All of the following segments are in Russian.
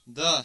Да.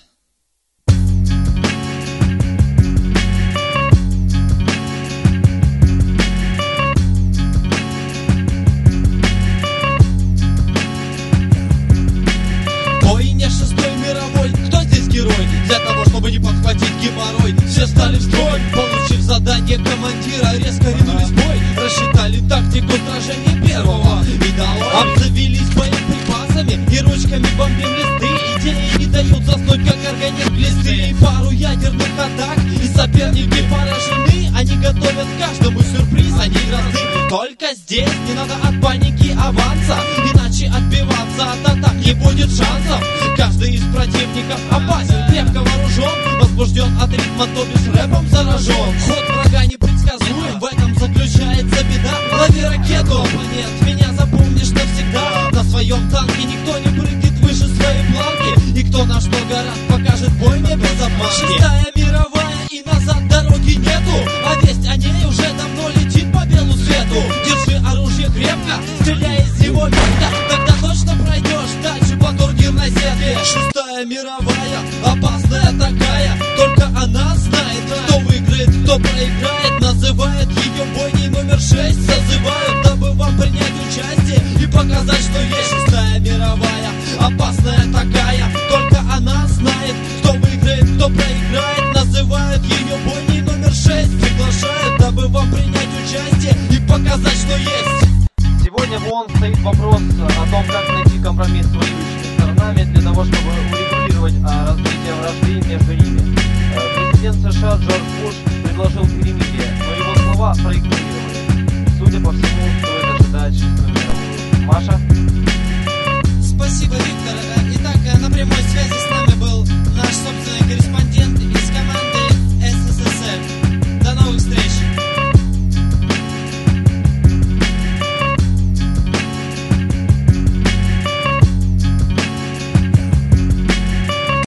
Войне шестой мировой, кто здесь герой? Для того, чтобы не подхватить геморрой, все стали в строй. Получив задание командира, резко ринулись в бой. Рассчитали тактику сражения первого и долой. Обзавелись боеприпасами и ручками бомбим листы. Идеи не дают заснуть, как организм глисты. И пару ядерных атак, и соперники поражены. Они готовят каждому сюрприз, они грозны. Только здесь не надо от паники аванса, иначе отбиваться от атак не будет шансов. Каждый из противников опасен, крепко вооружен, возбужден от ритма, то бишь рэпом заражен. Ход врага непредсказуем, в этом заключается беда. Лови ракету, оппонент, меня запомнишь навсегда. На своем танке никто не прыгнет выше своей планки, и кто на что гораст, покажет бой не без обманки. Шестая мировая, и назад дороги нету, а весть о ней уже давно летит по белу свету. Держи оружие крепко, стреляй из него метко, тогда точно пройдешь дальше по турнирной сетке. Шестая мировая, опасная такая, только она знает, кто выиграет, кто проиграет. Называют ее бойней номер 6, созывают, дабы вам принять участие и показать, что есть. Шестая мировая, опасная такая, только она знает, кто выиграет, кто проиграет. Называют ее бойней номер 6, приглашают, дабы вам принять участие и показать, что есть. Сегодня в ООН стоит вопрос о том, как найти компромисс с воюющими сторонами для того, чтобы урегулировать развитие вражды между ними. Президент США Джордж Буш предложил перемирие